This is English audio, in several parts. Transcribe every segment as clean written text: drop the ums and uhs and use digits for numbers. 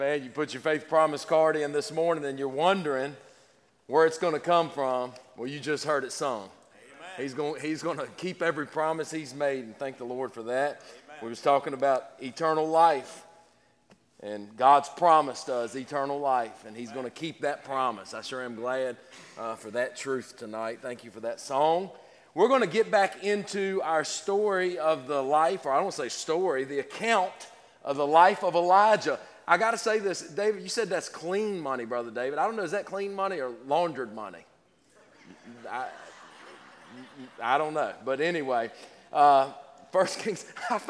Man, you put your faith promise card in this morning and you're wondering where it's going to come from. Well, you just heard it sung. Amen. He's going to keep every promise he's made, and thank the Lord for that. Amen. We was talking about eternal life, and God's promised us eternal life, and he's going to keep that promise. I sure am glad for that truth tonight. Thank you for that song. We're going to get back into our story of the life, or I don't want to say story, the account of the life of Elijah. I got to say this, David, you said that's clean money, Brother David. I don't know, is that clean money or laundered money? I don't know. But anyway, First Kings,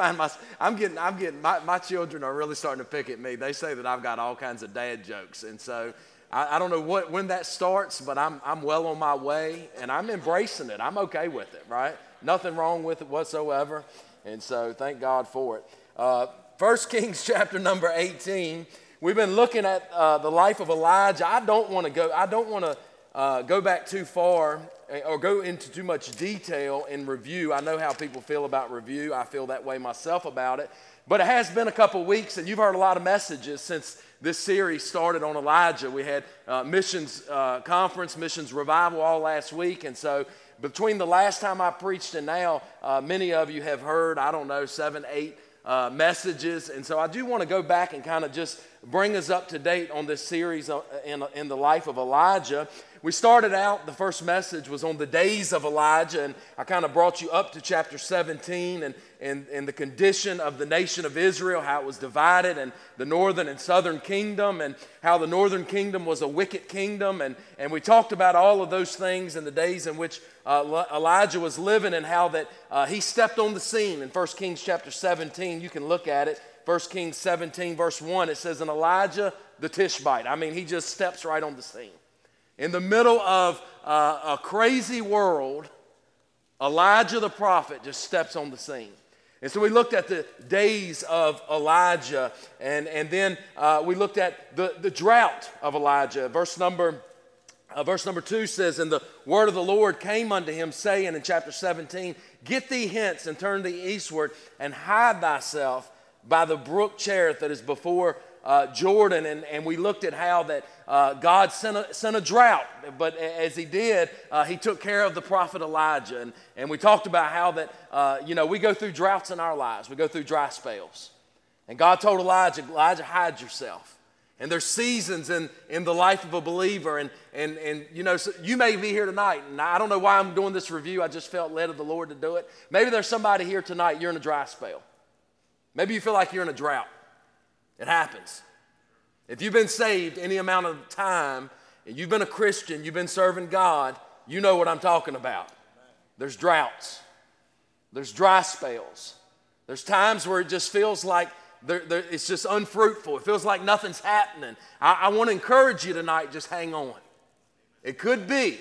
my children are really starting to pick at me. They say that I've got all kinds of dad jokes. And so I don't know when that starts, but I'm well on my way, and I'm embracing it. I'm okay with it, right? Nothing wrong with it whatsoever. And so thank God for it. 1 Kings chapter number 18. We've been looking at the life of Elijah. I don't want to go back too far or go into too much detail in review. I know how people feel about review. I feel that way myself about it. But it has been a couple weeks, and you've heard a lot of messages since this series started on Elijah. We had missions conference, missions revival all last week, and so between the last time I preached and now, many of you have heard, 7, 8 messages. And so I do want to go back and kind of just bring us up to date on this series in the life of Elijah. We started out, the first message was on the days of Elijah, and I kind of brought you up to chapter 17 and the condition of the nation of Israel, how it was divided, and the northern and southern kingdom, and how the northern kingdom was a wicked kingdom. And we talked about all of those things in the days in which Elijah was living, and how that he stepped on the scene in 1 Kings chapter 17. You can look at it. 1 Kings 17 verse 1, it says, "And Elijah the Tishbite." I mean, he just steps right on the scene. In the middle of a crazy world, Elijah the prophet just steps on the scene. And so we looked at the days of Elijah, and then we looked at the drought of Elijah. Verse number 2 says, "And the word of the Lord came unto him, saying," in chapter 17, "Get thee hence and turn thee eastward, and hide thyself by the brook Cherith that is before Jordan." And we looked at how that God sent a drought, but as he did, he took care of the prophet Elijah. And we talked about how that, we go through droughts in our lives. We go through dry spells. And God told Elijah, hide yourself. And there's seasons in the life of a believer. And so you may be here tonight, and I don't know why I'm doing this review. I just felt led of the Lord to do it. Maybe there's somebody here tonight, you're in a dry spell. Maybe you feel like you're in a drought. It happens. If you've been saved any amount of time, and you've been a Christian, you've been serving God, you know what I'm talking about. There's droughts. There's dry spells. There's times where it just feels like it's just unfruitful. It feels like nothing's happening. I want to encourage you tonight, just hang on. It could be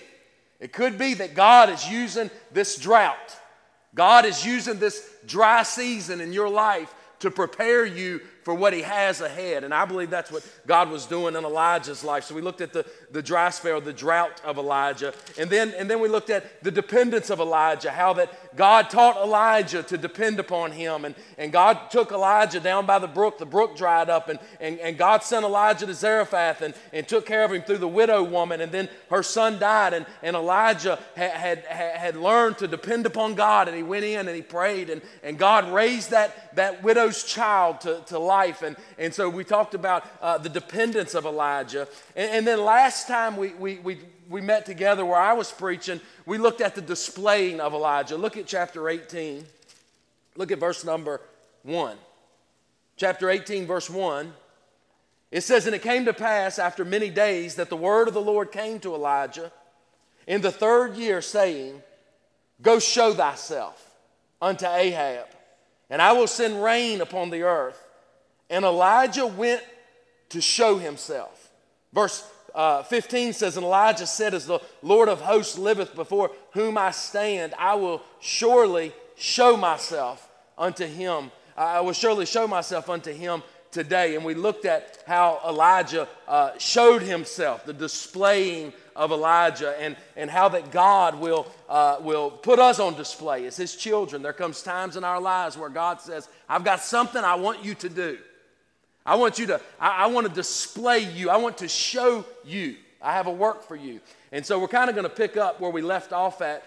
that God is using this drought. God is using this dry season in your life to prepare you for what he has ahead. And I believe that's what God was doing in Elijah's life. So we looked at the dry spell, the drought of Elijah. And then we looked at the dependence of Elijah, how that God taught Elijah to depend upon him. And God took Elijah down by the brook dried up, and God sent Elijah to Zarephath and took care of him through the widow woman. And then her son died, and Elijah had learned to depend upon God, and he went in and he prayed, and God raised that widow's child to life. And so we talked about the dependence of Elijah. And then last time we met together where I was preaching, we looked at the displaying of Elijah. Look at chapter 18. Look at verse number 1. Chapter 18, verse 1. It says, "And it came to pass after many days that the word of the Lord came to Elijah in the 3rd year, saying, Go show thyself unto Ahab, and I will send rain upon the earth. And Elijah went to show himself." Verse 15 says, "And Elijah said, As the Lord of hosts liveth before whom I stand, I will surely show myself unto him. I will surely show myself unto him today." And we looked at how Elijah showed himself, the displaying of Elijah, and how that God will put us on display as his children. There comes times in our lives where God says, "I've got something I want you to do." I want to display you. I want to show you. I have a work for you. And so we're kind of going to pick up where we left off at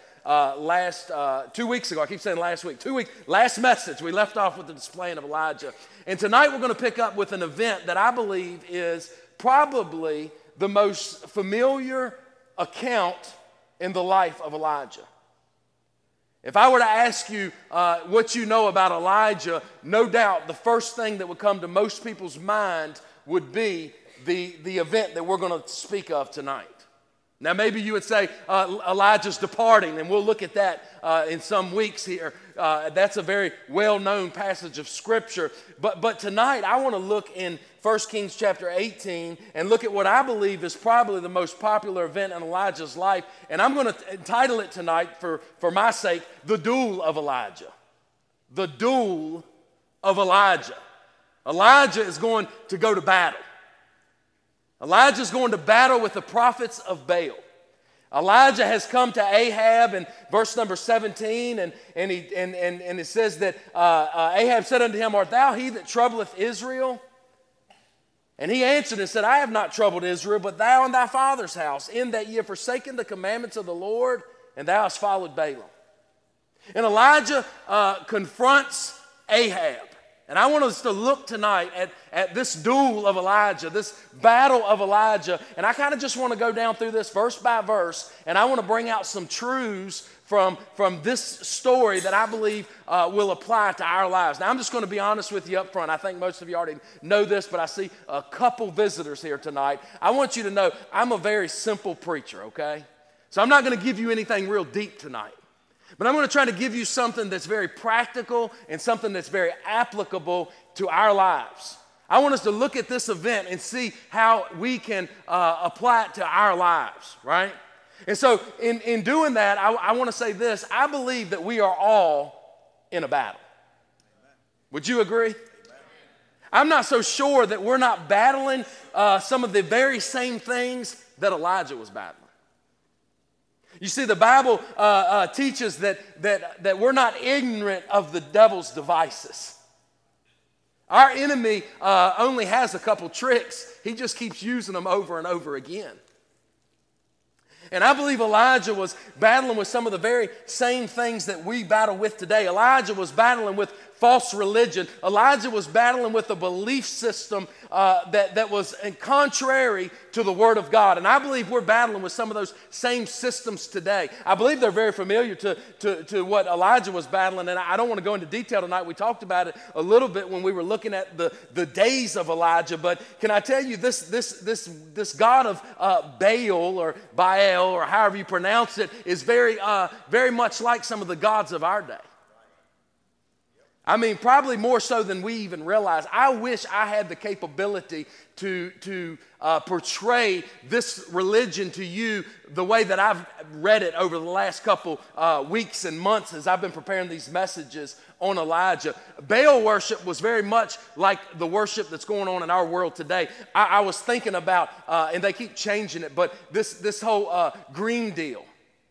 2 weeks ago. I keep saying last week. Last message, we left off with the displaying of Elijah. And tonight we're going to pick up with an event that I believe is probably the most familiar account in the life of Elijah. If I were to ask you what you know about Elijah, no doubt the first thing that would come to most people's mind would be the event that we're going to speak of tonight. Now, maybe you would say Elijah's departing, and we'll look at that in some weeks here. That's a very well-known passage of Scripture. But tonight, I want to look in 1 Kings chapter 18 and look at what I believe is probably the most popular event in Elijah's life. And I'm going to entitle it tonight, for my sake, The Duel of Elijah. The Duel of Elijah. Elijah is going to go to battle. Elijah's going to battle with the prophets of Baal. Elijah has come to Ahab in verse number 17, and it says that Ahab said unto him, Art thou he that troubleth Israel? And he answered and said, I have not troubled Israel, but thou and thy father's house, in that ye have forsaken the commandments of the Lord, and thou hast followed Balaam. And Elijah confronts Ahab. And I want us to look tonight at this duel of Elijah, this battle of Elijah. And I kind of just want to go down through this verse by verse, and I want to bring out some truths from this story that I believe will apply to our lives. Now, I'm just going to be honest with you up front. I think most of you already know this, but I see a couple visitors here tonight. I want you to know I'm a very simple preacher, okay? So I'm not going to give you anything real deep tonight. But I'm going to try to give you something that's very practical and something that's very applicable to our lives. I want us to look at this event and see how we can apply it to our lives, right? And so in doing that, I want to say this. I believe that we are all in a battle. Would you agree? Amen. I'm not so sure that we're not battling some of the very same things that Elijah was battling. You see, the Bible teaches that we're not ignorant of the devil's devices. Our enemy only has a couple tricks. He just keeps using them over and over again. And I believe Elijah was battling with some of the very same things that we battle with today. Elijah was battling with false religion. Elijah was battling with a belief system that was contrary to the Word of God. And I believe we're battling with some of those same systems today. I believe they're very familiar to what Elijah was battling. And I don't want to go into detail tonight. We talked about it a little bit when we were looking at the days of Elijah. But can I tell you, this God of Baal or Baal or however you pronounce it is very much like some of the gods of our day. I mean, probably more so than we even realize. I wish I had the capability to portray this religion to you the way that I've read it over the last couple weeks and months as I've been preparing these messages on Elijah. Baal worship was very much like the worship that's going on in our world today. I was thinking about, and they keep changing it, but this whole Green Deal,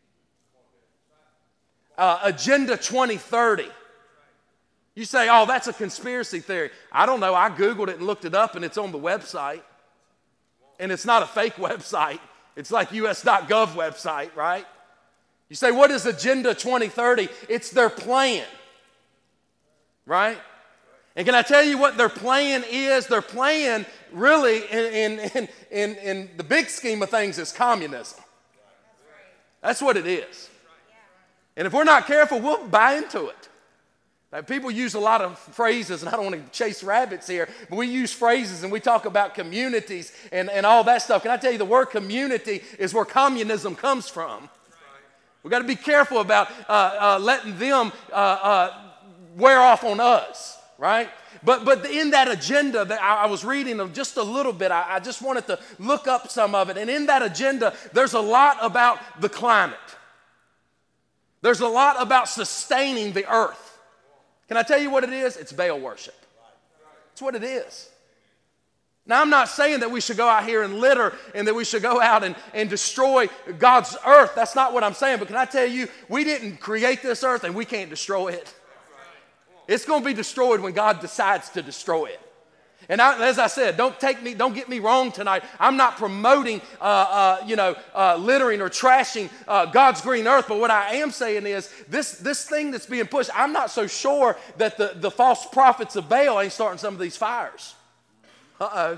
Agenda 2030. You say, oh, that's a conspiracy theory. I don't know. I Googled it and looked it up, and it's on the website. And it's not a fake website. It's like US.gov website, right? You say, what is Agenda 2030? It's their plan, right? And can I tell you what their plan is? Their plan really, in the big scheme of things, is communism. That's what it is. And if we're not careful, we'll buy into it. People use a lot of phrases, and I don't want to chase rabbits here, but we use phrases and we talk about communities and all that stuff. Can I tell you, the word community is where communism comes from. We've got to be careful about letting them wear off on us, right? But in that agenda that I was reading of just a little bit, I just wanted to look up some of it. And in that agenda, there's a lot about the climate. There's a lot about sustaining the earth. Can I tell you what it is? It's Baal worship. That's what it is. Now, I'm not saying that we should go out here and litter and that we should go out and destroy God's earth. That's not what I'm saying. But can I tell you, we didn't create this earth and we can't destroy it. It's going to be destroyed when God decides to destroy it. And as I said, don't get me wrong tonight. I'm not promoting, littering or trashing God's green earth. But what I am saying is this thing that's being pushed, I'm not so sure that the false prophets of Baal ain't starting some of these fires. Uh-oh.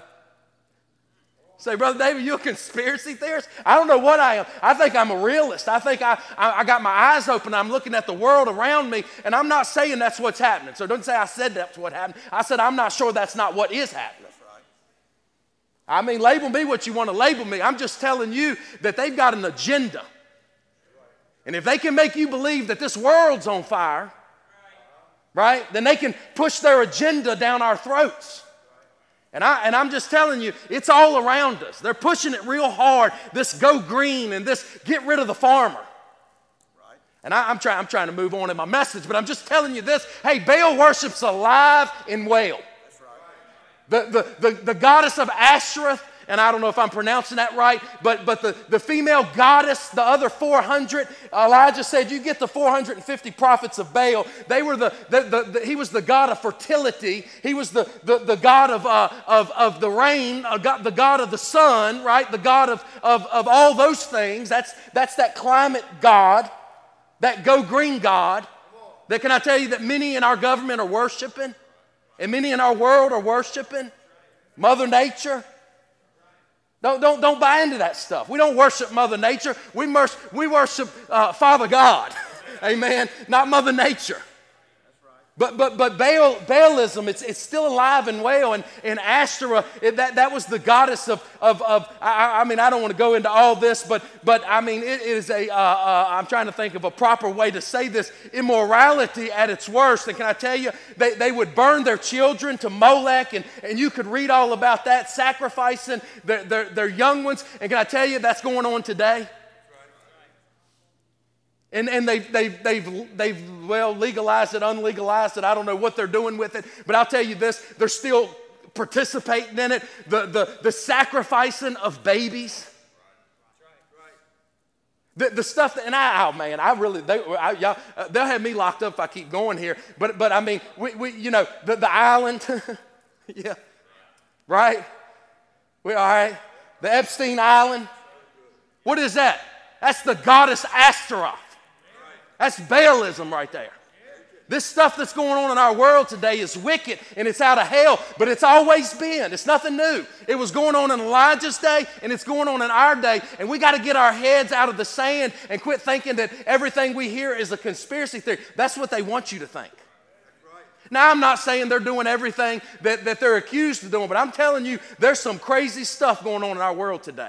Say, Brother David, you a conspiracy theorist? I don't know what I am. I think I'm a realist. I think I got my eyes open. I'm looking at the world around me, and I'm not saying that's what's happening. So don't say I said that's what happened. I said I'm not sure that's not what is happening. I mean, label me what you want to label me. I'm just telling you that they've got an agenda. And if they can make you believe that this world's on fire, right, then they can push their agenda down our throats. And I'm just telling you, it's all around us. They're pushing it real hard, this go green and this get rid of the farmer. Right. And I'm trying to move on in my message, but I'm just telling you this. Hey, Baal worship's alive and well. That's right. The goddess of Asherah, and I don't know if I'm pronouncing that right, but the female goddess, the other 400, Elijah said, you get the 450 prophets of Baal. They were he was the god of fertility. He was the god of the rain, the god of the sun, right? The god of all those things. That's that climate god, that go green god. That can I tell you that many in our government are worshiping, and many in our world are worshiping Mother Nature. Don't buy into that stuff. We don't worship Mother Nature. We worship Father God. Amen. Not Mother Nature. But Baalism, it's still alive and well, and Asherah, that was the goddess of I mean, I don't want to go into all this, but I mean, it is I'm trying to think of a proper way to say this, immorality at its worst. And can I tell you, they would burn their children to Molech, and you could read all about that, sacrificing their young ones. And can I tell you, that's going on today? And they've legalized it, unlegalized it. I don't know what they're doing with it, but I'll tell you this: they're still participating in it. The sacrificing of babies, the stuff that, and they'll have me locked up if I keep going here. But I mean, we the island, yeah, right? All right, the Epstein Island. What is that? That's the goddess Ashtaroth. That's Baalism right there. This stuff that's going on in our world today is wicked and it's out of hell, but it's always been. It's nothing new. It was going on in Elijah's day and it's going on in our day, and we got to get our heads out of the sand and quit thinking that everything we hear is a conspiracy theory. That's what they want you to think. Now, I'm not saying they're doing everything that they're accused of doing, but I'm telling you, there's some crazy stuff going on in our world today.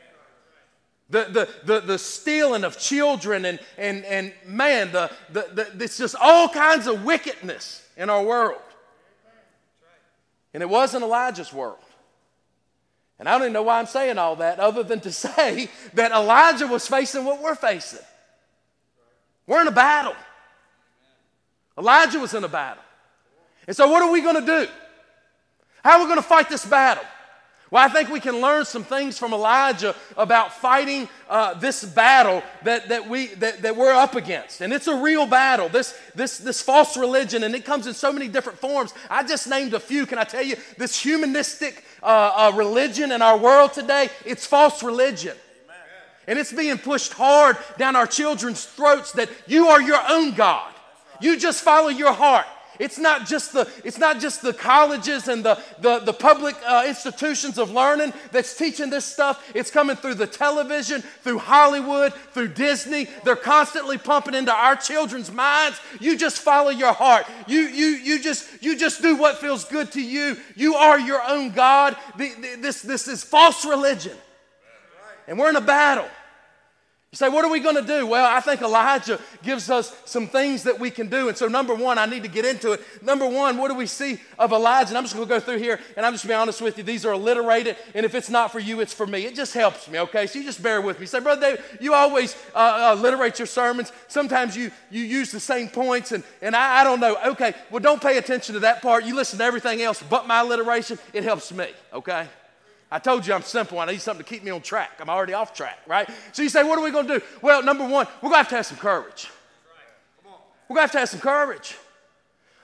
The stealing of children and man, it's just all kinds of wickedness in our world. And it wasn't Elijah's world. And I don't even know why I'm saying all that other than to say that Elijah was facing what we're facing. We're in a battle. Elijah was in a battle. And so what are we going to do? How are we going to fight this battle? Well, I think we can learn some things from Elijah about fighting this battle that we're up against. And it's a real battle, this false religion, and it comes in so many different forms. I just named a few. Can I tell you, this humanistic religion in our world today, it's false religion. Amen. And it's being pushed hard down our children's throats that you are your own God. Right. You just follow your heart. It's not just the colleges and the public institutions of learning that's teaching this stuff. It's coming through the television, through Hollywood, through Disney. They're constantly pumping into our children's minds. You just follow your heart. You just do what feels good to you. You are your own God. This is false religion. And we're in a battle. You say, what are we going to do? Well, I think Elijah gives us some things that we can do. And so number one, I need to get into it. Number one, what do we see of Elijah? And I'm just going to go through here, and I'm just going to be honest with you. These are alliterated, and if it's not for you, it's for me. It just helps me, okay? So you just bear with me. Say, Brother David, you always alliterate your sermons. Sometimes you use the same points, and I don't know. Okay, well, don't pay attention to that part. You listen to everything else but my alliteration. It helps me, okay? I told you I'm simple. I need something to keep me on track. I'm already off track, right? So you say, what are we going to do? Well, number one, we're going to have some courage. We're going to have some courage.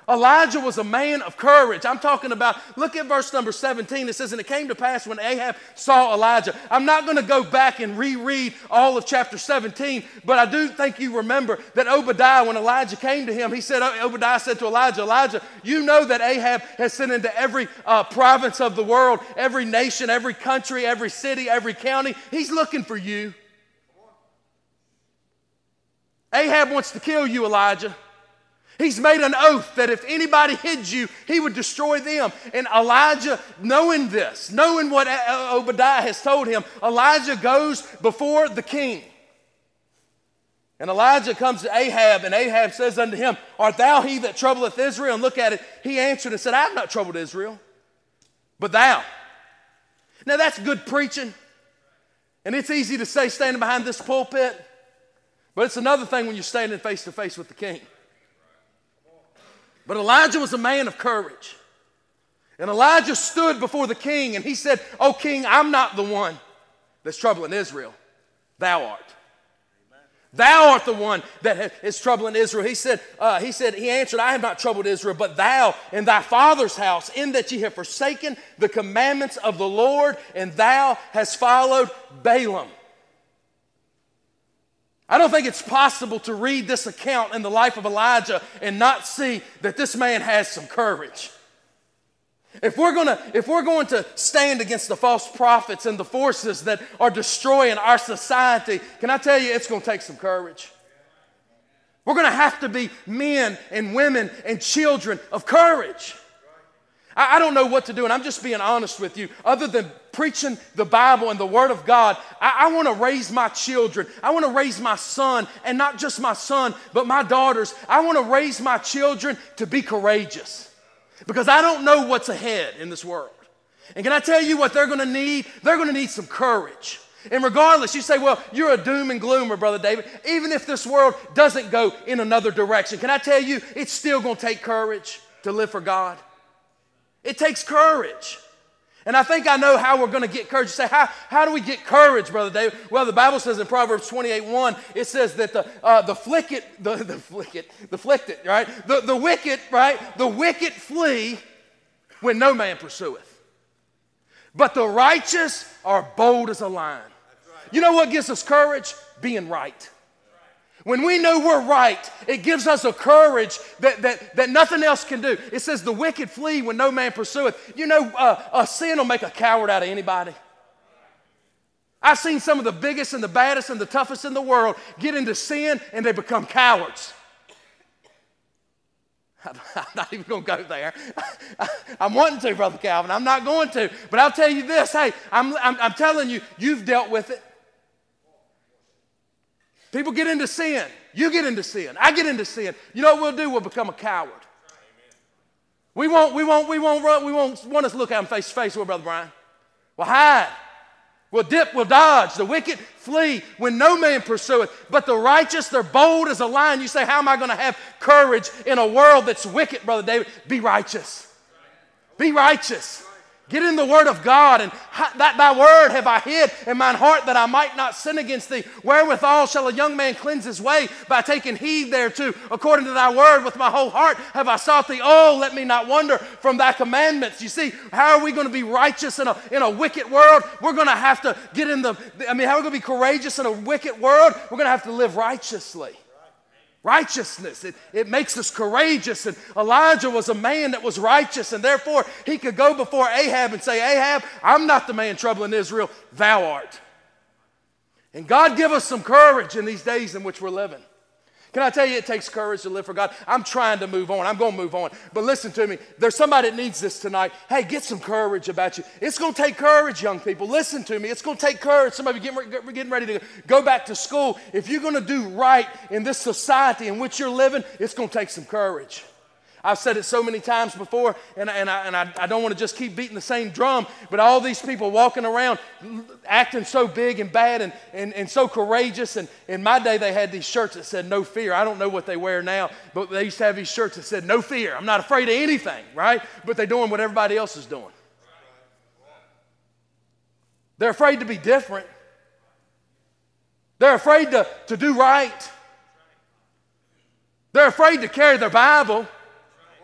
Elijah was a man of courage. I'm talking about, look at verse number 17. It says, and it came to pass when Ahab saw Elijah. I'm not going to go back and reread all of chapter 17, but I do think you remember that Obadiah, when Elijah came to him, Obadiah said to Elijah, Elijah, you know that Ahab has sent into every province of the world, every nation, every country, every city, every county. He's looking for you. Ahab wants to kill you, Elijah. He's made an oath that if anybody hid you, he would destroy them. And Elijah, knowing this, knowing what Obadiah has told him, Elijah goes before the king. And Elijah comes to Ahab, and Ahab says unto him, art thou he that troubleth Israel? And look at it. He answered and said, I have not troubled Israel, but thou. Now that's good preaching. And it's easy to say standing behind this pulpit, but it's another thing when you're standing face to face with the king. But Elijah was a man of courage. And Elijah stood before the king and he said, O king, I'm not the one that's troubling Israel. Thou art. Amen. Thou art the one that is troubling Israel. He answered, I have not troubled Israel, but thou and thy father's house, in that ye have forsaken the commandments of the Lord, and thou hast followed Balaam. I don't think it's possible to read this account in the life of Elijah and not see that this man has some courage. If we're going to stand against the false prophets and the forces that are destroying our society, can I tell you, it's going to take some courage. We're going to have to be men and women and children of courage. I don't know what to do, and I'm just being honest with you. Other than preaching the Bible and the Word of God, I want to raise my children. I want to raise my son, and not just my son, but my daughters. I want to raise my children to be courageous, because I don't know what's ahead in this world. And can I tell you what they're going to need? They're going to need some courage. And regardless, you say, well, you're a doom and gloomer, Brother David. Even if this world doesn't go in another direction, can I tell you, it's still going to take courage to live for God. It takes courage. And I think I know how we're going to get courage. You say, how do we get courage, Brother David? Well, the Bible says in Proverbs 28:1, it says that the wicked flee when no man pursueth. But the righteous are bold as a lion. You know what gives us courage? Being right. When we know we're right, it gives us a courage that nothing else can do. It says the wicked flee when no man pursueth. You know, sin will make a coward out of anybody. I've seen some of the biggest and the baddest and the toughest in the world get into sin and they become cowards. I'm not even going to go there. I'm wanting to, Brother Calvin. I'm not going to. But I'll tell you this. Hey, I'm telling you, you've dealt with it. People get into sin. You get into sin. I get into sin. You know what we'll do? We'll become a coward. We won't want us to look at them face to face, will, Brother Brian? We'll hide. We'll dip, we'll dodge. The wicked flee when no man pursueth. But the righteous, they're bold as a lion. You say, how am I going to have courage in a world that's wicked, Brother David? Be righteous. Be righteous. Get in the Word of God, and that thy word have I hid in mine heart that I might not sin against thee. Wherewithal shall a young man cleanse his way? By taking heed thereto. According to thy word with my whole heart have I sought thee. Oh, let me not wander from thy commandments. You see, how are we going to be righteous in a wicked world? We're going to have to how are we going to be courageous in a wicked world? We're going to have to live righteously. Righteousness, it makes us courageous. And Elijah was a man that was righteous, and therefore he could go before Ahab and say, Ahab, I'm not the man troubling Israel, thou art. And God give us some courage in these days in which we're living. Can I tell you, it takes courage to live for God? I'm trying to move on. I'm going to move on. But listen to me. There's somebody that needs this tonight. Hey, get some courage about you. It's going to take courage, young people. Listen to me. It's going to take courage. Some of you getting ready to go back to school. If you're going to do right in this society in which you're living, it's going to take some courage. I've said it so many times before, and I don't want to just keep beating the same drum, but all these people walking around acting so big and bad and so courageous. And in my day, they had these shirts that said no fear. I don't know what they wear now, but they used to have these shirts that said no fear. I'm not afraid of anything, right? But they're doing what everybody else is doing. They're afraid to be different. They're afraid to do right. They're afraid to carry their Bible.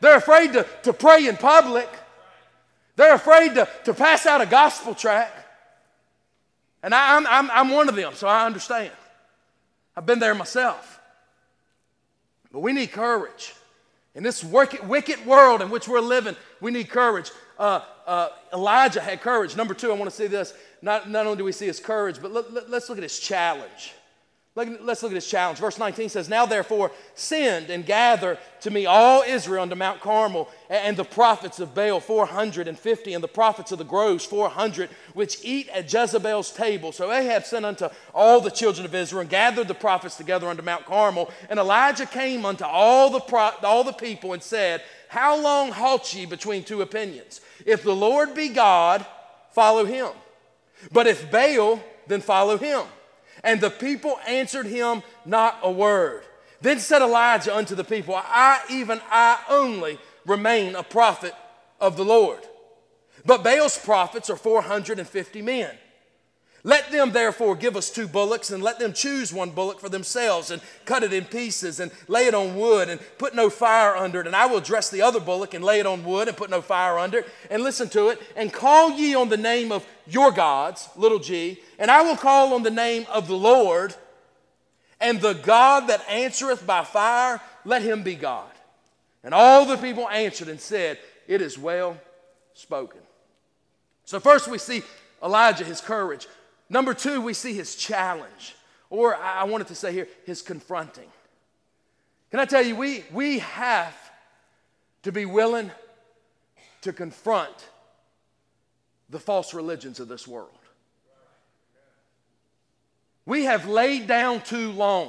They're afraid to pray in public. They're afraid to pass out a gospel tract. And I'm one of them, so I understand. I've been there myself. But we need courage. In this wicked world in which we're living, we need courage. Elijah had courage. Number two, I want to see this. Not only do we see his courage, but let's look at his challenge. Let's look at his challenge. Verse 19 says, "Now therefore send and gather to me all Israel unto Mount Carmel, and the prophets of Baal 450, and the prophets of the groves 400, which eat at Jezebel's table." So Ahab sent unto all the children of Israel, and gathered the prophets together unto Mount Carmel. And Elijah came unto all the people, and said, "How long halt ye between two opinions? If the Lord be God, follow him. But if Baal, then follow him." And the people answered him not a word. Then said Elijah unto the people, I only remain a prophet of the Lord. But Baal's prophets are 450 men. Let them therefore give us 2 bullocks, and let them choose 1 bullock for themselves, and cut it in pieces, and lay it on wood, and put no fire under it. And I will dress the other bullock, and lay it on wood, and put no fire under it. And listen to it. "And call ye on the name of your gods," little g, "and I will call on the name of the Lord, and the God that answereth by fire, let him be God." And all the people answered and said, "It is well spoken." So first we see Elijah, his courage. Number 2, we see his challenge, or I wanted to say here, his confronting. Can I tell you, we have to be willing to confront the false religions of this world. We have laid down too long.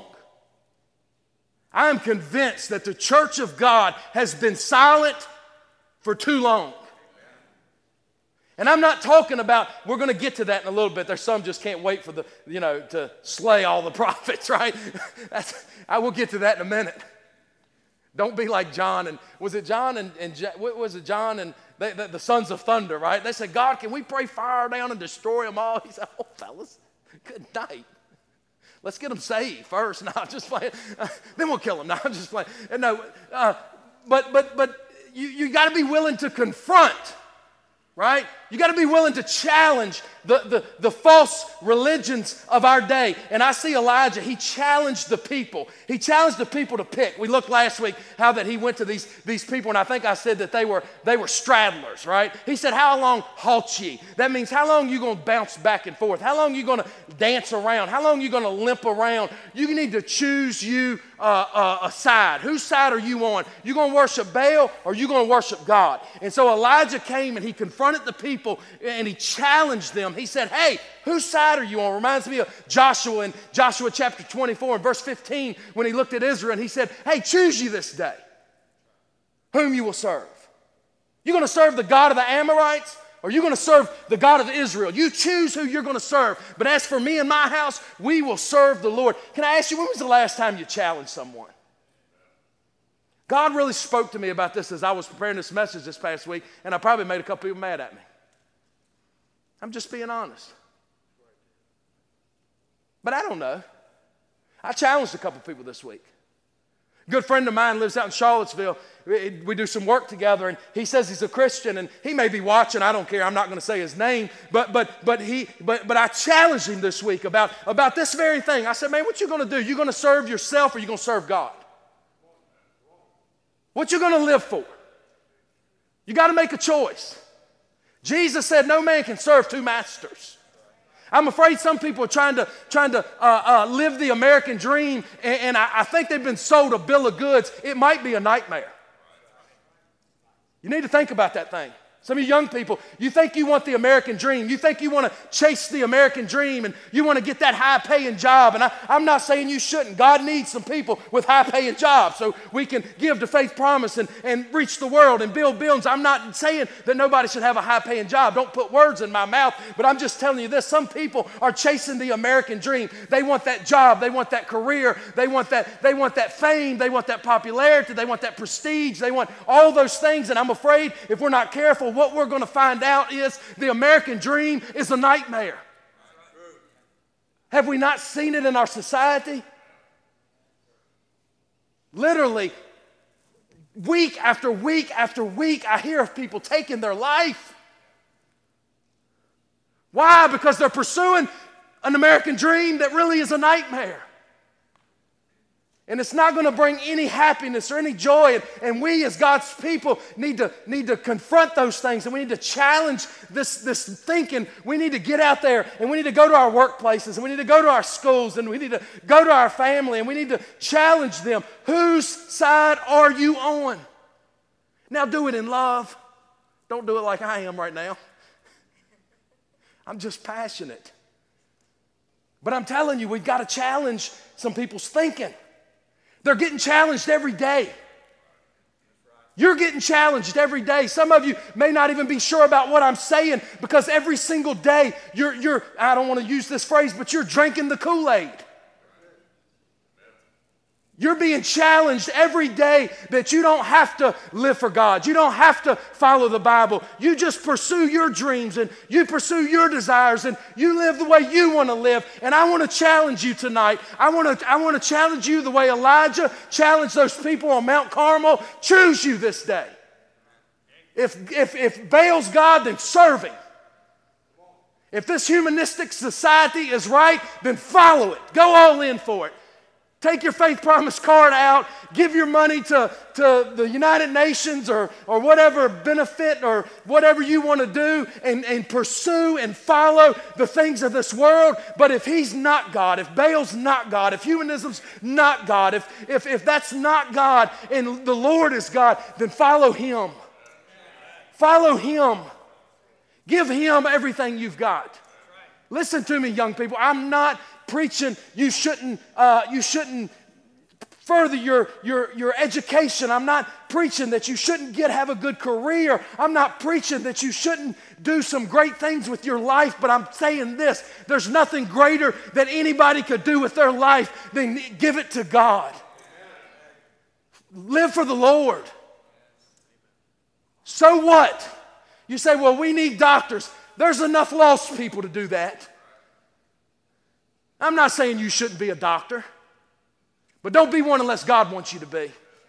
I am convinced that the church of God has been silent for too long. And I'm not talking about, we're going to get to that in a little bit. There's some just can't wait for to slay all the prophets, right? I will get to that in a minute. Don't be like John and, was it John and what was it, John and the sons of thunder, right? They said, "God, can we pray fire down and destroy them all?" He said, "Oh, fellas, good night. Let's get them saved first." No, I'm just playing. Then we'll kill them. No, I'm just playing. No, but you got to be willing to confront. Right? You got to be willing to challenge the false religions of our day. And I see Elijah, he challenged the people. He challenged the people to pick. We looked last week how that he went to these people, and I think I said that they were straddlers, right? He said, "How long halt ye?" That means how long you going to bounce back and forth? How long you going to dance around? How long you going to limp around? You need to choose you a side. Whose side are you on? You going to worship Baal, or you going to worship God? And so Elijah came and he confronted the people and he challenged them. He said, "Hey, whose side are you on?" Reminds me of Joshua in Joshua chapter 24 and verse 15 when he looked at Israel and he said, "Hey, choose you this day whom you will serve. You're going to serve the God of the Amorites, or you're going to serve the God of Israel. You choose who you're going to serve. But as for me and my house, we will serve the Lord." Can I ask you, when was the last time you challenged someone? God really spoke to me about this as I was preparing this message this past week, and I probably made a couple people mad at me. I'm just being honest. But I don't know. I challenged a couple people this week. A good friend of mine lives out in Charlottesville. We do some work together, and he says he's a Christian, and he may be watching. I don't care. I'm not going to say his name, but I challenged him this week about this very thing. I said, "Man, what you going to do? You going to serve yourself, or you going to serve God? What you going to live for? You got to make a choice." Jesus said, "No man can serve 2 masters." I'm afraid some people are trying to live the American dream, and I think they've been sold a bill of goods. It might be a nightmare. You need to think about that thing. Some of you young people, you think you want the American dream. You think you want to chase the American dream, and you want to get that high-paying job. And I'm not saying you shouldn't. God needs some people with high-paying jobs so we can give to Faith Promise and reach the world and build buildings. I'm not saying that nobody should have a high-paying job. Don't put words in my mouth, but I'm just telling you this. Some people are chasing the American dream. They want that job. They want that career. They want that fame. They want that popularity. They want that prestige. They want all those things, and I'm afraid if we're not careful, what we're going to find out is the American dream is a nightmare. Have we not seen it in our society? Literally, week after week after week, I hear of people taking their life. Why? Because they're pursuing an American dream that really is a nightmare. And it's not going to bring any happiness or any joy. And we as God's people need to confront those things. And we need to challenge this thinking. We need to get out there and we need to go to our workplaces and we need to go to our schools and we need to go to our family and we need to challenge them. Whose side are you on? Now do it in love. Don't do it like I am right now. I'm just passionate. But I'm telling you, we've got to challenge some people's thinking. They're getting challenged every day. You're getting challenged every day. Some of you may not even be sure about what I'm saying because every single day you're I don't want to use this phrase, but you're drinking the Kool-Aid. You're being challenged every day that you don't have to live for God. You don't have to follow the Bible. You just pursue your dreams and you pursue your desires and you live the way you want to live. And I want to challenge you tonight. I want to challenge you the way Elijah challenged those people on Mount Carmel. Choose you this day. If Baal's God, then serve him. If this humanistic society is right, then follow it. Go all in for it. Take your faith promise card out, give your money to the United Nations or whatever benefit or whatever you want to do and pursue and follow the things of this world. But if he's not God, if Baal's not God, if humanism's not God, if that's not God and the Lord is God, then follow him. Follow him. Give him everything you've got. Listen to me, young people. I'm not preaching you shouldn't further your education. I'm not preaching that you shouldn't have a good career. I'm not preaching that you shouldn't do some great things with your life, but I'm saying this: there's nothing greater that anybody could do with their life than give it to God. Live for the Lord. So what? You say, well, we need doctors. There's enough lost people to do that. I'm not saying you shouldn't be a doctor, but don't be one unless God wants you to be.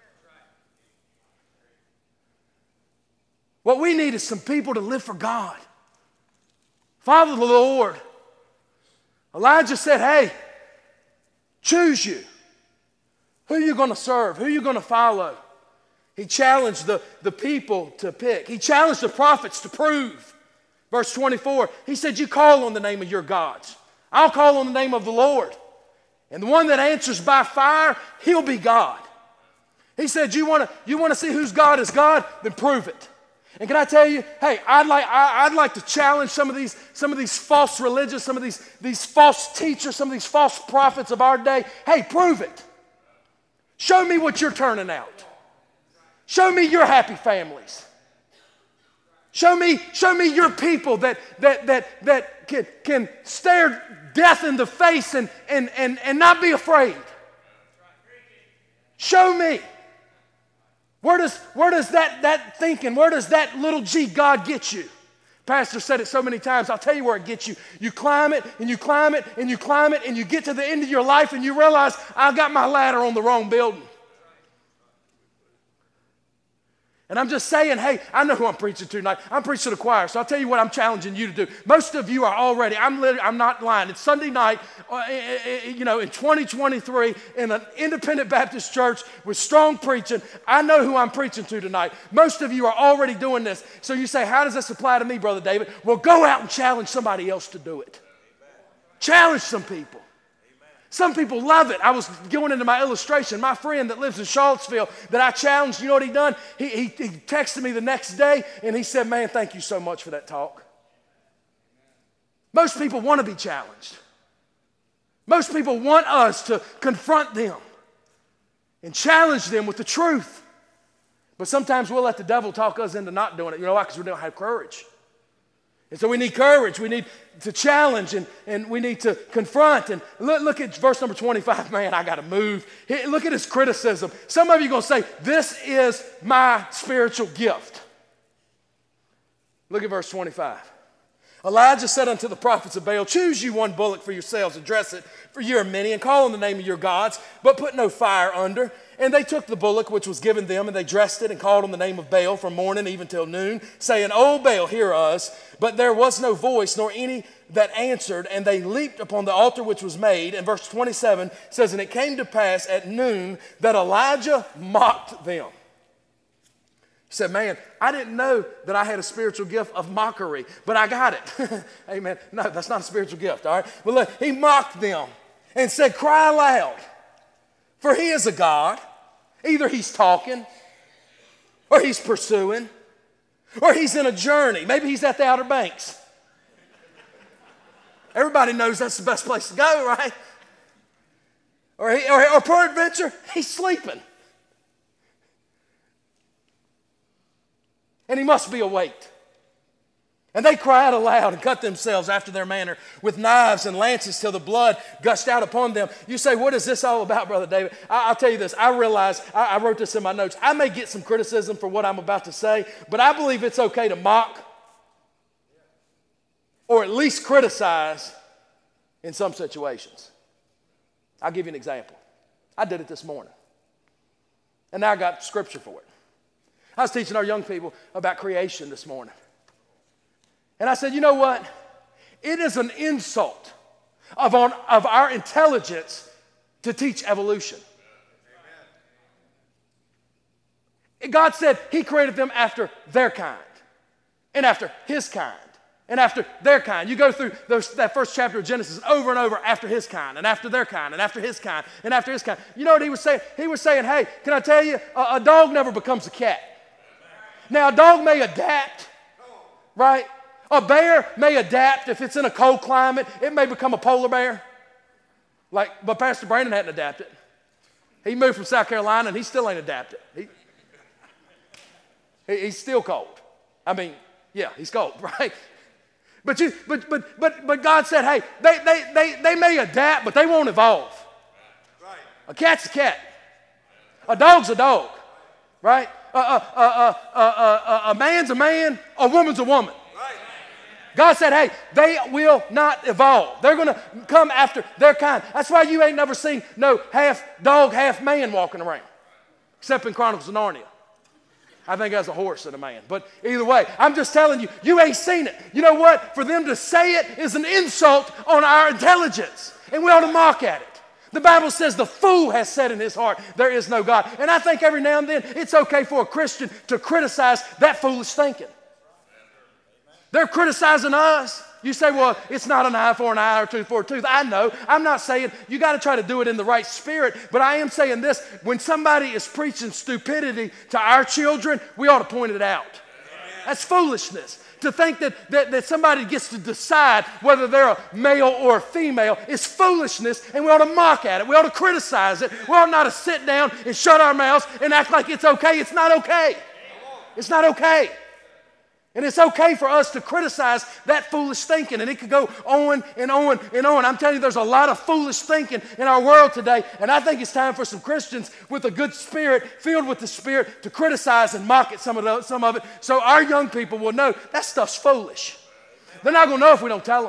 What we need is some people to live for God. Follow the Lord. Elijah said, hey, choose you. Who are you going to serve? Who are you going to follow? He challenged the people to pick. He challenged the prophets to prove. Verse 24, he said, you call on the name of your gods. I'll call on the name of the Lord. And the one that answers by fire, he'll be God. He said, you want to see whose God is God? Then prove it. And can I tell you, hey, I'd like to challenge some of these false religions, some of these false teachers, some of these false prophets of our day. Hey, prove it. Show me what you're turning out. Show me your happy families. Show me your people that can stare death in the face and not be afraid. Show me. Where does that thinking, where does that little g God get you? Pastor said it so many times. I'll tell you where it gets you. You climb it and you climb it and you climb it and you get to the end of your life and you realize I got my ladder on the wrong building. And I'm just saying, hey, I know who I'm preaching to tonight. I'm preaching to the choir, so I'll tell you what I'm challenging you to do. Most of you are already, I'm not lying. It's Sunday night, in 2023 in an independent Baptist church with strong preaching. I know who I'm preaching to tonight. Most of you are already doing this. So you say, how does this apply to me, Brother David? Well, go out and challenge somebody else to do it. Challenge some people. Some people love it. I was going into my illustration. My friend that lives in Charlottesville that I challenged, you know what he done? He texted me the next day and he said, man, thank you so much for that talk. Most people want to be challenged. Most people want us to confront them and challenge them with the truth. But sometimes we'll let the devil talk us into not doing it. You know why? Because we don't have courage. And so we need courage. We need to challenge and we need to confront. And look at verse number 25. Man, I got to move. Look at his criticism. Some of you are going to say, this is my spiritual gift. Look at verse 25. Elijah said unto the prophets of Baal, choose you one bullock for yourselves and dress it for your many and call on the name of your gods, but put no fire under. And they took the bullock which was given them, and they dressed it and called on the name of Baal from morning even till noon, saying, O Baal, hear us. But there was no voice, nor any that answered, and they leaped upon the altar which was made. And verse 27 says, and it came to pass at noon that Elijah mocked them. He said, man, I didn't know that I had a spiritual gift of mockery, but I got it. Amen. No, that's not a spiritual gift, all right? But look, he mocked them and said, cry aloud, for he is a God. Either he's talking, or he's pursuing, or he's in a journey. Maybe he's at the Outer Banks. Everybody knows that's the best place to go, right? Or peradventure, he's sleeping. And he must be awake. And they cried aloud and cut themselves after their manner with knives and lances till the blood gushed out upon them. You say, what is this all about, Brother David? I'll tell you this. I realize, I wrote this in my notes. I may get some criticism for what I'm about to say, but I believe it's okay to mock or at least criticize in some situations. I'll give you an example. I did it this morning. And now I got scripture for it. I was teaching our young people about creation this morning. And I said, you know what? It is an insult of our intelligence to teach evolution. Amen. God said he created them after their kind, and after his kind, and after their kind. You go through that first chapter of Genesis over and over, after his kind, and after their kind, and after his kind, and after his kind. You know what he was saying? He was saying, hey, can I tell you, a dog never becomes a cat. Now, a dog may adapt, right? A bear may adapt. If it's in a cold climate, it may become a polar bear. But Pastor Brandon hadn't adapted. He moved from South Carolina and he still ain't adapted. He's still cold. I mean, yeah, he's cold, right? But God said, hey, they may adapt, but they won't evolve. A cat's a cat. A dog's a dog, right? A man's a man. A woman's a woman. God said, hey, they will not evolve. They're going to come after their kind. That's why you ain't never seen no half dog, half man walking around, except in Chronicles of Narnia. I think that's a horse and a man. But either way, I'm just telling you, you ain't seen it. You know what? For them to say it is an insult on our intelligence, and we ought to mock at it. The Bible says the fool has said in his heart, there is no God. And I think every now and then it's okay for a Christian to criticize that foolish thinking. They're criticizing us. You say, well, it's not an eye for an eye or tooth for a tooth. I know. I'm not saying you got to try to do it in the right spirit, but I am saying this. When somebody is preaching stupidity to our children, we ought to point it out. Amen. That's foolishness. To think that somebody gets to decide whether they're a male or a female is foolishness, and we ought to mock at it. We ought to criticize it. We ought not to sit down and shut our mouths and act like it's okay. It's not okay. It's not okay. And it's okay for us to criticize that foolish thinking, and it could go on and on and on. I'm telling you, there's a lot of foolish thinking in our world today, and I think it's time for some Christians with a good spirit, filled with the Spirit, to criticize and mock at some of it, so our young people will know that stuff's foolish. They're not going to know if we don't tell them.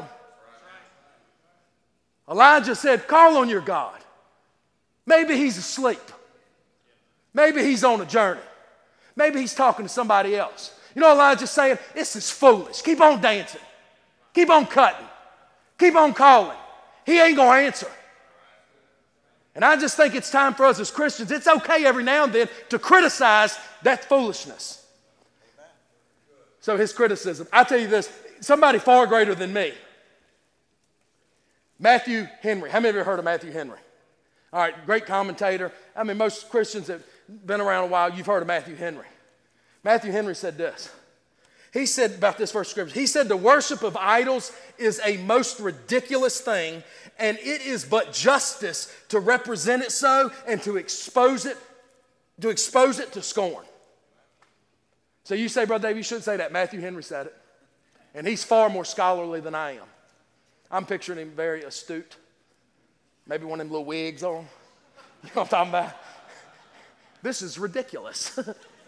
Elijah said, call on your God. Maybe he's asleep. Maybe he's on a journey. Maybe he's talking to somebody else. You know, Elijah's saying, this is foolish. Keep on dancing. Keep on cutting. Keep on calling. He ain't going to answer. And I just think it's time for us as Christians, it's okay every now and then to criticize that foolishness. So his criticism, I'll tell you this, somebody far greater than me. Matthew Henry. How many of you have heard of Matthew Henry? All right, great commentator. I mean, most Christians that have been around a while, you've heard of Matthew Henry. Matthew Henry said this. He said about this verse of scripture, he said, the worship of idols is a most ridiculous thing, and it is but justice to represent it so and to expose it to scorn. So you say, Brother Dave, you shouldn't say that. Matthew Henry said it. And he's far more scholarly than I am. I'm picturing him very astute. Maybe one of them little wigs on. You know what I'm talking about? This is ridiculous.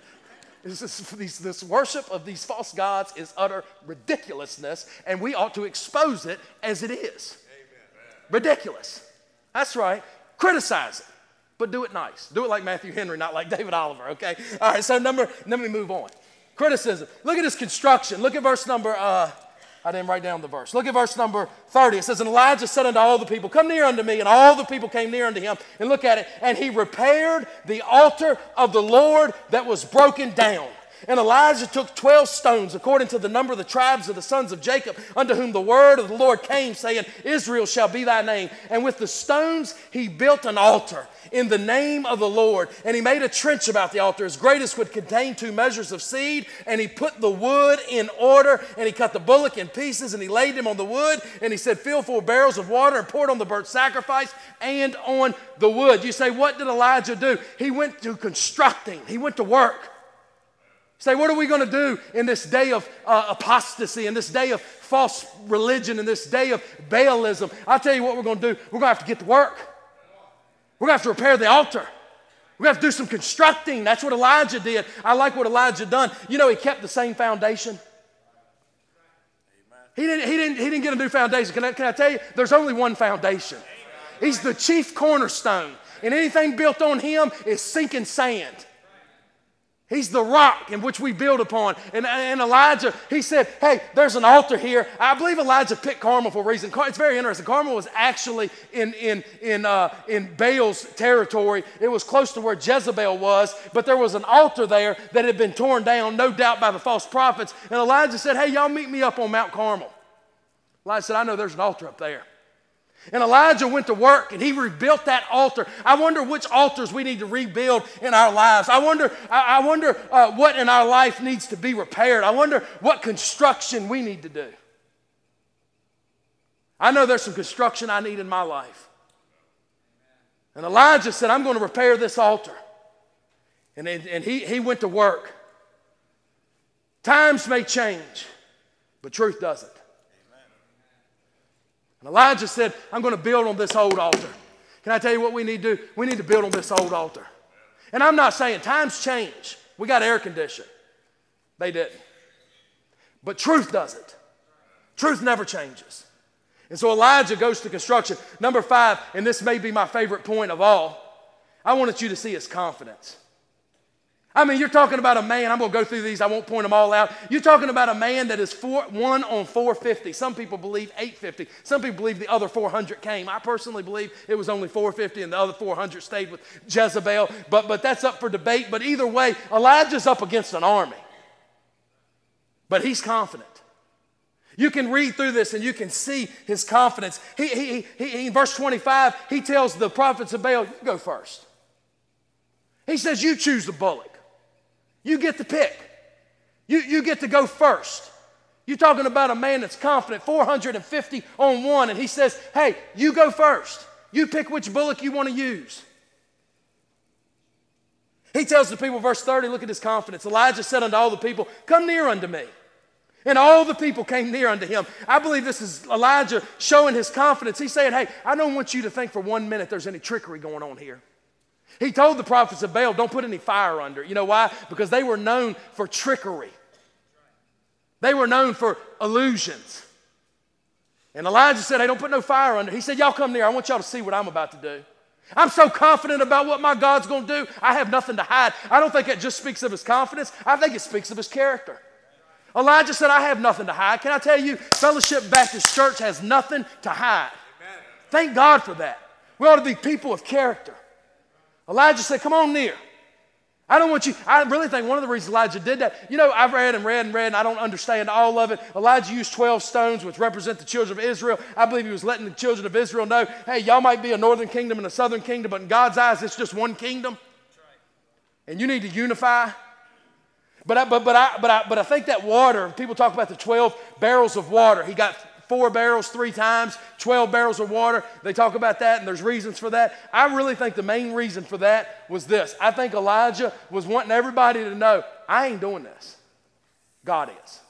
This worship of these false gods is utter ridiculousness, and we ought to expose it as it is. Amen. Ridiculous. That's right. Criticize it. But do it nice. Do it like Matthew Henry, not like David Oliver, okay? All right, so let me move on. Criticism. Look at his construction. Look at verse number, I didn't write down the verse. Look at verse number 30. It says, and Elijah said unto all the people, come near unto me. And all the people came near unto him. And look at it. And he repaired the altar of the Lord that was broken down. And Elijah took 12 stones, according to the number of the tribes of the sons of Jacob, unto whom the word of the Lord came, saying, Israel shall be thy name. And with the stones he built an altar in the name of the Lord. And he made a trench about the altar, as great as would contain 2 measures of seed. And he put the wood in order, and he cut the bullock in pieces, and he laid him on the wood. And he said, fill 4 barrels of water, and pour it on the burnt sacrifice and on the wood. You say, what did Elijah do? He went to constructing. He went to work. Say, what are we going to do in this day of apostasy, in this day of false religion, in this day of Baalism? I'll tell you what we're going to do. We're going to have to get to work. We're going to have to repair the altar. We're going to have to do some constructing. That's what Elijah did. I like what Elijah done. You know, he kept the same foundation. He didn't get a new foundation. Can I tell you? There's only one foundation. He's the chief cornerstone. And anything built on him is sinking sand. He's the rock in which we build upon. And Elijah, he said, hey, there's an altar here. I believe Elijah picked Carmel for a reason. It's very interesting. Carmel was actually in Baal's territory. It was close to where Jezebel was, but there was an altar there that had been torn down, no doubt by the false prophets. And Elijah said, hey, y'all meet me up on Mount Carmel. Elijah said, I know there's an altar up there. And Elijah went to work and he rebuilt that altar. I wonder which altars we need to rebuild in our lives. I wonder what in our life needs to be repaired. I wonder what construction we need to do. I know there's some construction I need in my life. And Elijah said, I'm going to repair this altar. And he went to work. Times may change, but truth doesn't. And Elijah said, I'm going to build on this old altar. Can I tell you what we need to do? We need to build on this old altar. And I'm not saying times change. We got air conditioning. They didn't. But truth doesn't. Truth never changes. And so Elijah goes to construction. Number 5, and this may be my favorite point of all, I wanted you to see his confidence. I mean, you're talking about a man, I'm going to go through these, I won't point them all out. You're talking about a man that is 1 on 450. Some people believe 850. Some people believe the other 400 came. I personally believe it was only 450 and the other 400 stayed with Jezebel. But that's up for debate. But either way, Elijah's up against an army. But he's confident. You can read through this and you can see his confidence. He in verse 25, he tells the prophets of Baal, you go first. He says, you choose the bullock. You get to pick. You get to go first. You're talking about a man that's confident, 450 on 1, and he says, hey, you go first. You pick which bullock you want to use. He tells the people, verse 30, look at his confidence. Elijah said unto all the people, come near unto me. And all the people came near unto him. I believe this is Elijah showing his confidence. He's saying, hey, I don't want you to think for 1 minute there's any trickery going on here. He told the prophets of Baal, don't put any fire under it. You know why? Because they were known for trickery. They were known for illusions. And Elijah said, hey, don't put no fire under it. He said, y'all come near. I want y'all to see what I'm about to do. I'm so confident about what my God's going to do, I have nothing to hide. I don't think it just speaks of his confidence. I think it speaks of his character. Elijah said, I have nothing to hide. Can I tell you, Fellowship Baptist Church has nothing to hide. Amen. Thank God for that. We ought to be people of character. Elijah said, come on near. I don't want you, I really think one of the reasons Elijah did that, you know, I've read and I don't understand all of it. Elijah used 12 stones which represent the children of Israel. I believe he was letting the children of Israel know, hey, y'all might be a northern kingdom and a southern kingdom, but in God's eyes, it's just one kingdom. And you need to unify. But I think that water, people talk about the 12 barrels of water. He got 4 barrels 3 times, 12 barrels of water. They talk about that, and there's reasons for that. I really think the main reason for that was this. I think Elijah was wanting everybody to know, I ain't doing this. God is.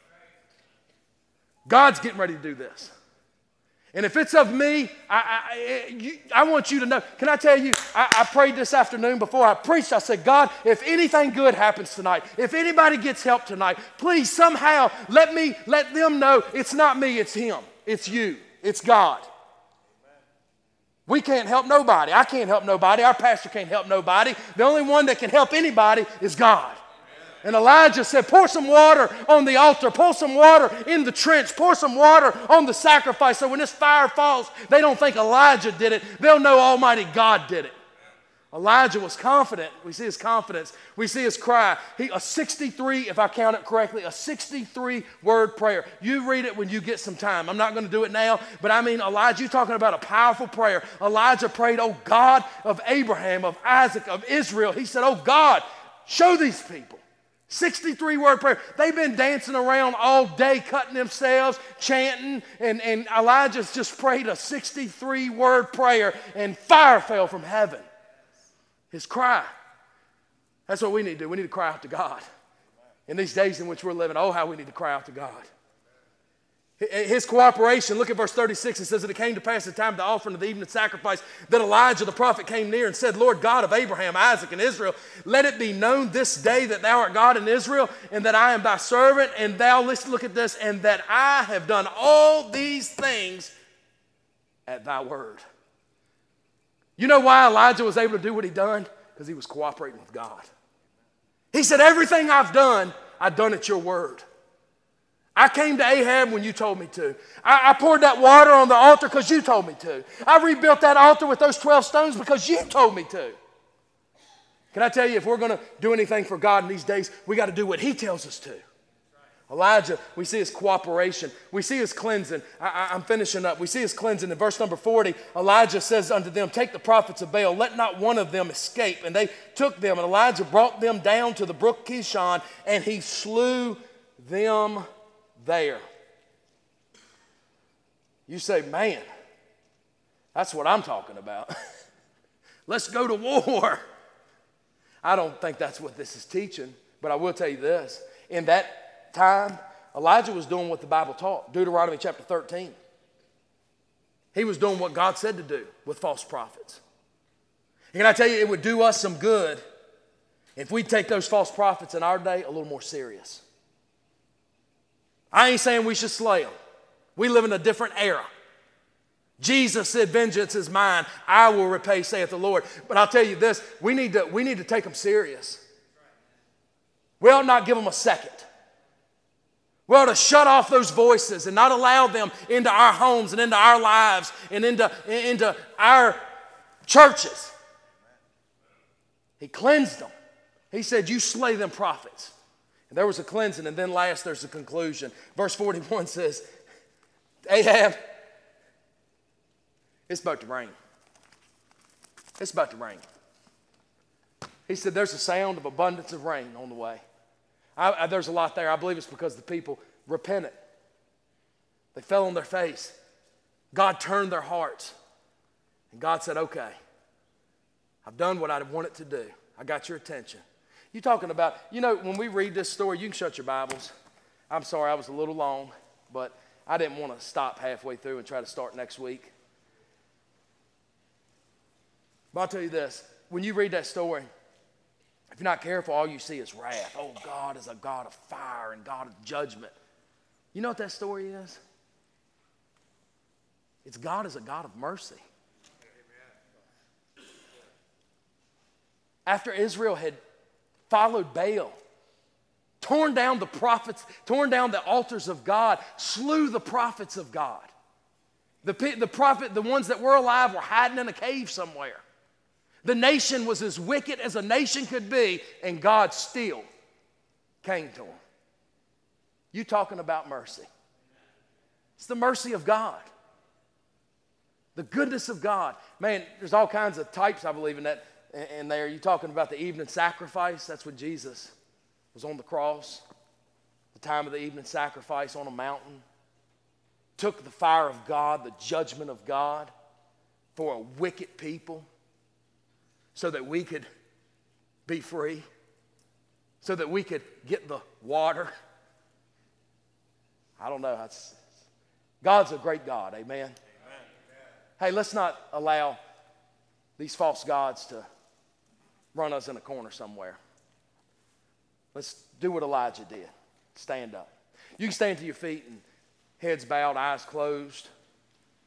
God's getting ready to do this. And if it's of me, I want you to know. Can I tell you, I prayed this afternoon before I preached. I said, God, if anything good happens tonight, if anybody gets help tonight, please somehow let them know it's not me, it's him. It's you. It's God. We can't help nobody. I can't help nobody. Our pastor can't help nobody. The only one that can help anybody is God. And Elijah said, pour some water on the altar, pour some water in the trench, pour some water on the sacrifice, so when this fire falls, they don't think Elijah did it. They'll know Almighty God did it. Elijah was confident. We see his confidence. We see his cry. A 63, if I count it correctly, a 63-word prayer. You read it when you get some time. I'm not going to do it now, but I mean, Elijah, you're talking about a powerful prayer. Elijah prayed, oh God of Abraham, of Isaac, of Israel. He said, oh God, show these people. 63-word prayer. They've been dancing around all day, cutting themselves, chanting, and Elijah's just prayed a 63-word prayer, and fire fell from heaven. His cry. That's what we need to do. We need to cry out to God. In these days in which we're living, oh, how we need to cry out to God. His cooperation, look at verse 36. It says that it came to pass the time of the offering of the evening sacrifice that Elijah the prophet came near and said, Lord God of Abraham, Isaac, and Israel, let it be known this day that thou art God in Israel, and that I am thy servant, and thou, let's look at this, and that I have done all these things at thy word. You know why Elijah was able to do what he done? Because he was cooperating with God. He said, everything I've done at your word. I came to Ahab when you told me to. I poured that water on the altar because you told me to. I rebuilt that altar with those 12 stones because you told me to. Can I tell you, if we're going to do anything for God in these days, we got to do what he tells us to. Elijah, we see his cooperation. We see his cleansing. I'm finishing up. We see his cleansing. In verse number 40, Elijah says unto them, take the prophets of Baal, let not one of them escape. And they took them, and Elijah brought them down to the brook Kishon, and he slew them there. You say, man, that's what I'm talking about. Let's go to war. I don't think that's what this is teaching, but I will tell you this. In that time, Elijah was doing what the Bible taught. Deuteronomy chapter 13. He was doing what God said to do with false prophets. And can I tell you, it would do us some good if we take those false prophets in our day a little more serious. I ain't saying we should slay them. We live in a different era. Jesus said, vengeance is mine, I will repay, saith the Lord. But I'll tell you this, we need to take them serious. We ought not give them a second. We ought to shut off those voices and not allow them into our homes and into our lives and into our churches. He cleansed them. He said, you slay them prophets. And there was a cleansing, and then last there's a conclusion. Verse 41 says, Ahab, it's about to rain. It's about to rain. He said, there's a sound of abundance of rain on the way. There's a lot there. I believe it's because the people repented. They fell on their face. God turned their hearts. And God said, okay, I've done what I wanted to do. I got your attention. You're talking about, when we read this story, you can shut your Bibles. I'm sorry I was a little long, but I didn't want to stop halfway through and try to start next week. But I'll tell you this, when you read that story, if you're not careful, all you see is wrath. Oh, God is a God of fire and God of judgment. You know what that story is? It's God is a God of mercy. Amen. After Israel had followed Baal, torn down the prophets, torn down the altars of God, slew the prophets of God. The ones that were alive were hiding in a cave somewhere. The nation was as wicked as a nation could be, and God still came to them. You talking about mercy. It's the mercy of God. The goodness of God. Man, there's all kinds of types, I believe, in there. You're talking about the evening sacrifice. That's when Jesus was on the cross. The time of the evening sacrifice on a mountain. Took the fire of God, the judgment of God for a wicked people, so that we could be free, so that we could get the water. I don't know. God's a great God, amen? Amen. Hey, let's not allow these false gods to run us in a corner somewhere. Let's do what Elijah did. Stand up. You can stand to your feet and heads bowed, eyes closed.